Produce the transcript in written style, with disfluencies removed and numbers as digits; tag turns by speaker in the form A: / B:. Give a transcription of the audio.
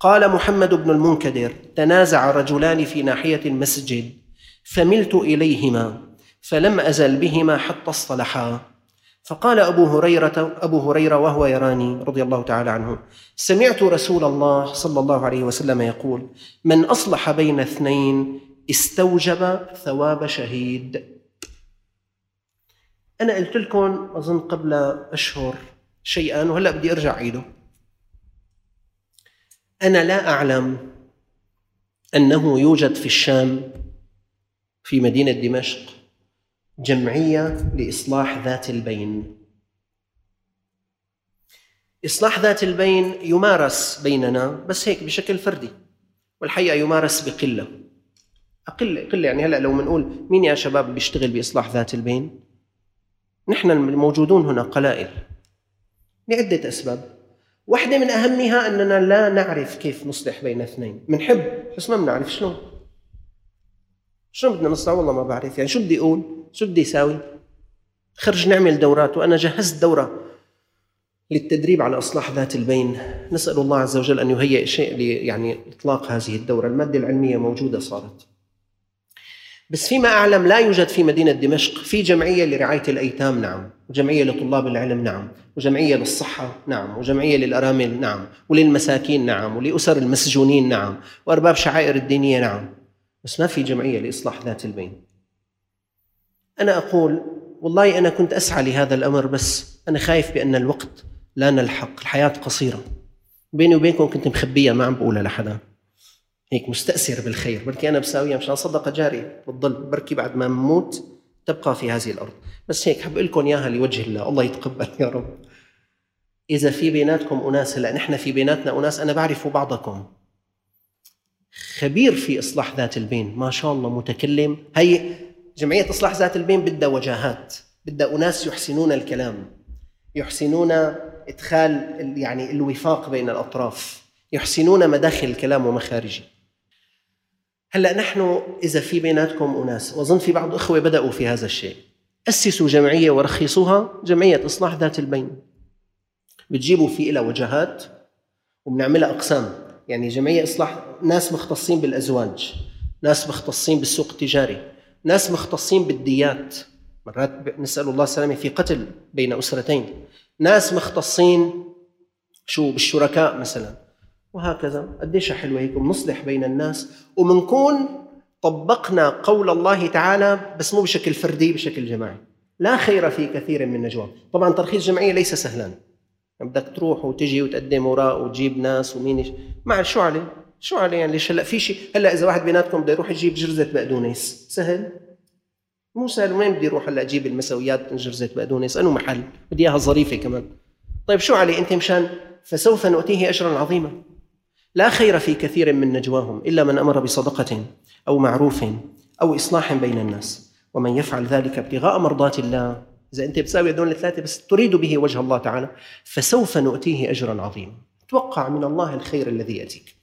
A: قال محمد بن المنكدر: تنازع رجلان في ناحية المسجد فملت إليهما فلم أزل بهما حتى اصطلحا. فقال أبو هريرة وهو يراني رضي الله تعالى عنه: سمعت رسول الله صلى الله عليه وسلم يقول: من أصلح بين اثنين استوجب ثواب شهيد. أنا قلت لكم أظن قبل أشهر شيئا وهلأ بدي أرجع أعيده. أنا لا أعلم أنه يوجد في الشام في مدينة دمشق جمعية لإصلاح ذات البين. إصلاح ذات البين يمارس بيننا بس هيك بشكل فردي، والحقيقة يمارس بقلة قلة. يعني هلأ لو منقول مين يا شباب بيشتغل بإصلاح ذات البين، نحن الموجودون هنا قلائل لعدة أسباب. واحدة من أهمها أننا لا نعرف كيف نصلح بين اثنين. منحب بس ما بنعرف شلون بدنا نصلح. والله ما بعرف، يعني شو بدي أقول، شو بدي أساوي. خرج نعمل دورات، وأنا جهزت دورة للتدريب على إصلاح ذات البين. نسأل الله عز وجل أن يهيئ شيء يعني إطلاق هذه الدورة. المادة العلمية موجودة صارت، بس فيما أعلم لا يوجد في مدينة دمشق. في جمعية لرعاية الأيتام نعم، وجمعية لطلاب العلم نعم، وجمعية للصحة نعم، وجمعية للأرامل نعم، وللمساكين نعم، ولأسر المسجونين نعم، وأرباب شعائر الدينية نعم، بس ما في جمعية لإصلاح ذات البين. أنا أقول والله أنا كنت أسعى لهذا الأمر، بس أنا خايف بأن الوقت لا نلحق، الحياة قصيرة. بيني وبينكم كنت مخبية ما عم بقولها لحدا، هيك مستأثر بالخير، بركي أنا بساويها مشان صدقة جارية بتضل، بركي بعد ما نموت تبقى في هذه الأرض. بس هيك حب لكم إياها لوجه الله، الله يتقبل يا رب. إذا في بيناتكم أناس، هلا نحن في بيناتنا أناس أنا بعرف بعضكم خبير في إصلاح ذات البين ما شاء الله، متكلم. هي جمعية إصلاح ذات البين بدها وجاهات، بدها أناس يحسنون الكلام، يحسنون إدخال يعني الوفاق بين الأطراف، يحسنون مداخل الكلام ومخارجه. هلأ نحن إذا في بيناتكم أناس، وأظن في بعض أخوة بدأوا في هذا الشيء، أسسوا جمعية ورخصوها جمعية إصلاح ذات البين. بتجيبوا في إلى وجهات وبنعملها أقسام، يعني جمعية إصلاح ناس مختصين بالأزواج، ناس مختصين بالسوق التجاري، ناس مختصين بالديات، مرات نسأل الله السلامة في قتل بين أسرتين، ناس مختصين بالشركاء مثلا، وهكذا. قديش حلوة هيك بنصلح بين الناس ومنكون طبقنا قول الله تعالى، بس مو بشكل فردي، بشكل جماعي. لا خير في كثير من نجواهم. طبعا ترخيص جمعية ليس سهلا، بدك تروح وتجي وتقدم وراء وتجيب ناس ومين مع شو عليه يعني. ليش هلا في شيء، هلا اذا واحد بيناتكم بده يروح يجيب جرزة بقدونس سهل؟ مو سهل. وين بدي اروح هلا اجيب المسويات من جرزة بقدونس؟ انه محل بدي اياها ظريفة كمان. طيب شو عليه انت مشان، فسوف نؤتيه اجرا عظيما. لا خير في كثير من نجواهم إلا من أمر بصدقة أو معروف أو إصلاح بين الناس، ومن يفعل ذلك ابتغاء مرضات الله. إذا أنت بتساوي هدول الثلاثة بس تريد به وجه الله تعالى، فسوف نؤتيه أجرا عظيما. توقع من الله الخير الذي يأتيك.